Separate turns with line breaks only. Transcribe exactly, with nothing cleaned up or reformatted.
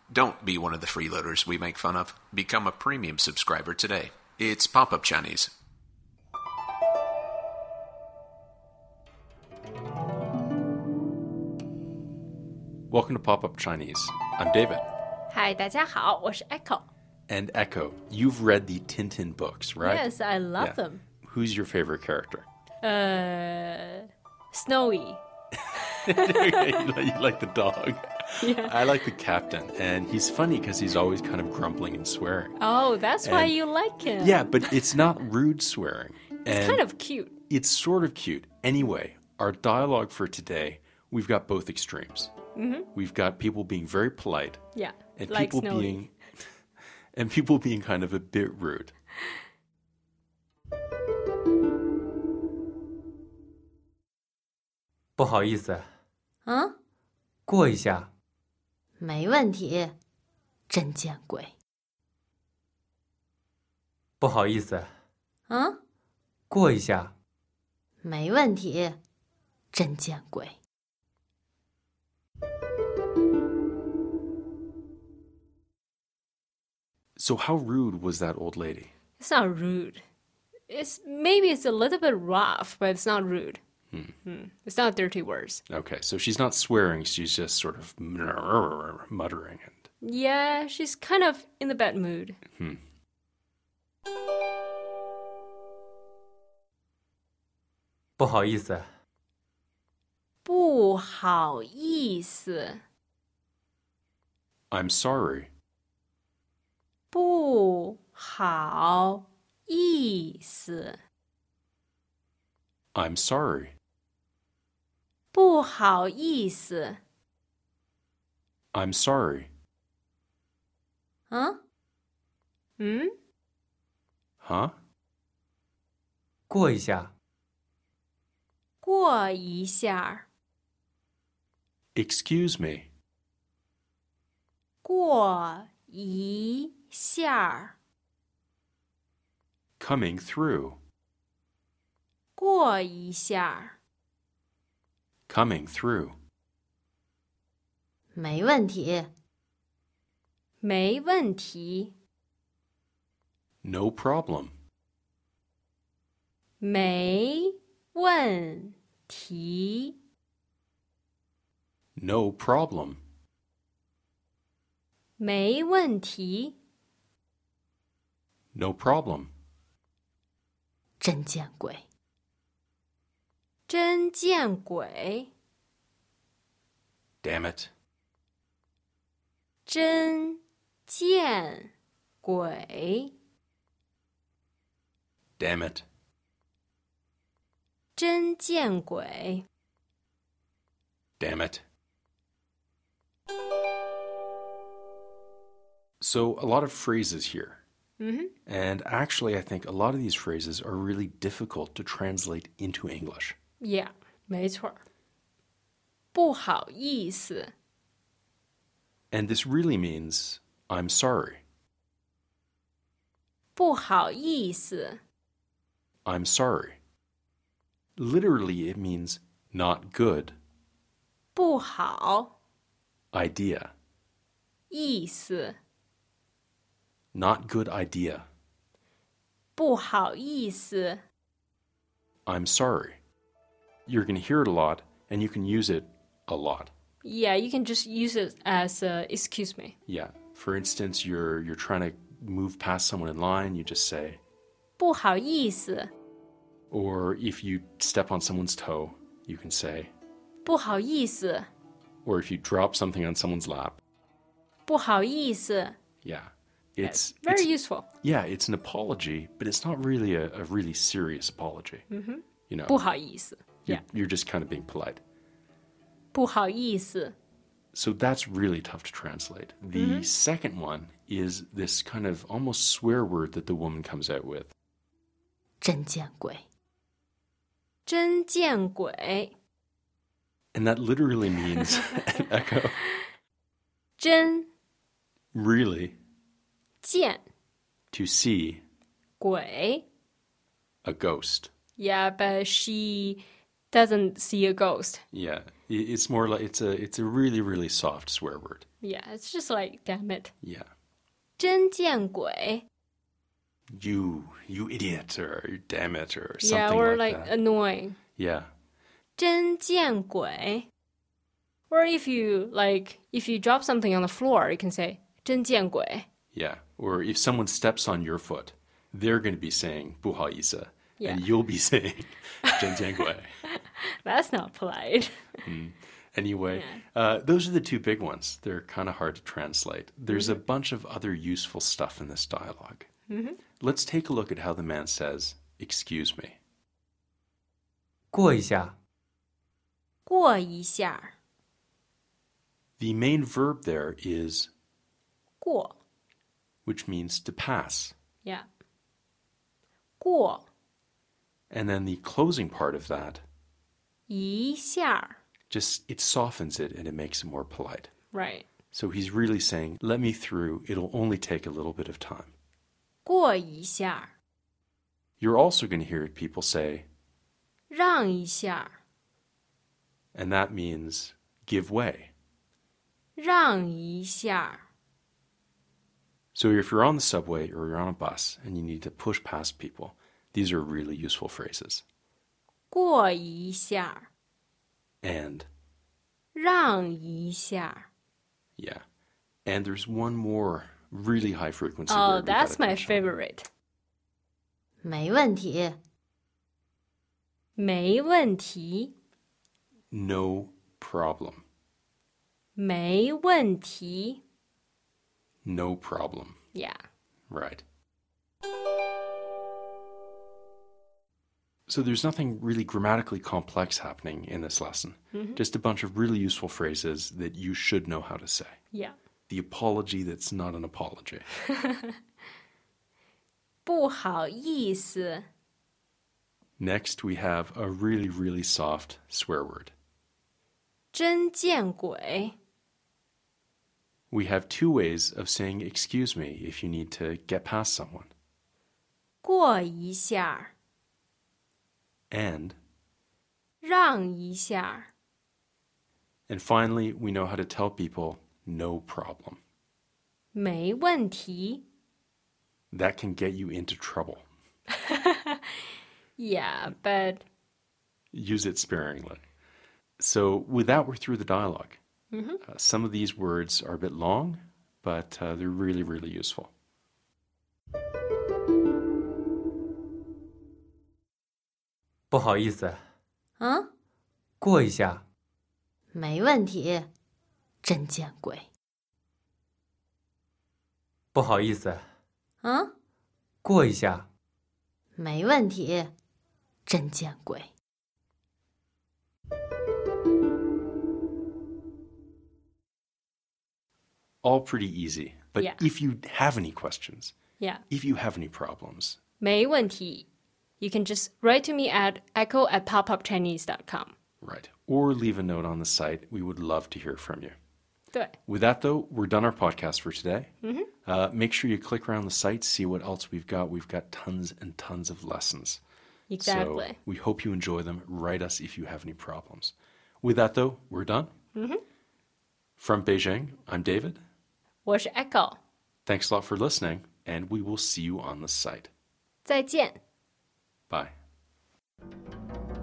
Don't be one of the freeloaders we make fun of. Become a premium subscriber today. It's Pop-Up Chinese.
Welcome to Pop-Up Chinese. I'm David.
Hi, 大家好，我是 Echo.
And Echo, you've read the Tintin books, right?
Yes, I love
Yeah.
them.
Who's your favorite character?
Uh, Snowy.
you, like, you like the dog.
Yeah.
I like the captain, and he's funny because he's always kind of grumbling and swearing.
Oh, that's why
And-
you like him.
Yeah, but it's not rude swearing.
It's
And
kind of cute.
It's sort of cute. Anyway, our dialogue for today, we've got both extremes. Mm-hmm. We've got people being very polite,
Yeah,
and
like
people
Snowy.
being and people being kind of a bit rude.
不好意思，
啊，
过一下。
没问题，真见鬼。
不好意思，
啊，
过一下。
没问题，真见鬼。
So how rude was that old lady?
It's not rude. It's maybe it's a little bit rough, but it's not rude. Hmm. It's not dirty words.
Okay, so she's not swearing, she's just sort of muttering and
Yeah, she's kind of in the bad mood.
不好意思，
不好意思，
I'm sorry.
不好意思，
I'm sorry.
不好意思。
I'm sorry.
啊？嗯？
Huh?
过一下。
过一下，
Excuse me.
过一下，
Coming through.
过一下。
Coming through.
没问题，没问题，
No problem.
没问题，
No problem.
没问题。
No problem.
真见鬼！真见鬼！
Damn it.
真见鬼！
Damn it.
真见鬼！
Damn it. So, a lot of phrases here.
Mm-hmm.
And actually, I think a lot of these phrases are really difficult to translate into English.
Yeah， 没错。不好意思，
And this really means, I'm sorry.
不好意思，
I'm sorry. Literally, it means not good
不好
idea.
意思，
Not good idea.
不好意思。
I'm sorry. You're going to hear it a lot, and you can use it a lot.
Yeah, you can just use it as uh, excuse me.
Yeah. For instance, you're you're trying to move past someone in line, you just say,
不好意思，
or if you step on someone's toe, you can say,
不好意思，
or if you drop something on someone's lap.
不好意思。
Yeah. It's
Very
it's-
useful.
Yeah, it's an apology, but it's not really a, a really serious apology.
Mm-hmm.
You know,
不好意思
you're,
Yeah.
you're just kind of being polite.
不好意思。
So that's really tough to translate. The second one is this kind of almost swear word that the woman comes out with.
真见鬼！真见鬼！
And that literally means, echo,
真
really
见
to see
鬼
a ghost.
Yeah, but she doesn't see a ghost.
Yeah, i- it's more like it's a it's a really really soft swear word.
Yeah, it's just like, damn it.
Yeah.
真见鬼.
You, you idiot, or damn it, or something
Yeah, or
like
like
that.
annoying.
Yeah.
真见鬼. Or if you like, if you drop something on the floor, you can say 真见鬼.
Yeah. Or if someone steps on your foot, they're going to be saying 不好意思,
Yeah.
and you'll be saying 真见鬼.
That's not polite.
Anyway, uh, those are the two big ones. They're kind of hard to translate. There's a bunch of other useful stuff in this dialogue. Mm-hmm. Let's take a look at how the man says, excuse me.
过一下，
过一下.
The main verb there is
过.
which means to pass.
Yeah. 过
And then the closing part of that,
一下.
just it softens it and it makes it more polite.
Right.
So he's really saying, let me through. It'll only take a little bit of time.
过一下.
You're also going to hear people say,
让一下.
and that means give way.
让一下.
So if you're on the subway or you're on a bus and you need to push past people, these are really useful phrases.
过一下.
And,
让一下.
yeah. And there's one more really high frequency
Oh,
word we
that's
gotta
my
touch on.
favorite.
没问题。
没问题.
No problem.
没问题.
No problem.
Yeah.
Right. So there's nothing really grammatically complex happening in this lesson. Just a bunch of really useful phrases that you should know how to say.
Yeah.
The apology that's not an apology.
不好意思.
Next, we have a really, really soft swear word.
真见鬼.
We have two ways of saying excuse me if you need to get past someone.
过一下.
And,
让一下.
and finally, we know how to tell people no problem.
没问题.
That can get you into trouble.
Yeah, but
Use it sparingly. So with that, we're through the dialogue. Uh, some of these words are a bit long, but uh, they're really, really useful.
不好意思，
啊，
过一下，
没问题。真见鬼。
不好意思，
啊，
过一下，
没问题。真见鬼。
All pretty easy. But
Yeah.
if you have any questions,
yeah,
if you have any problems,
没问题. You can just write to me at echo at popupchinese dot com.
right, or leave a note on the site, we would love to hear from you.
对.
With that, though, we're done our podcast for today. Uh, make sure you click around the site, see what else we've got. We've got tons and tons of lessons.
Exactly.
So we hope you enjoy them. Write us if you have any problems. With that, though, we're done. From Beijing, I'm David.
我是 Echo.
Thanks a lot for listening, and we will see you on the site.
再见.
Bye.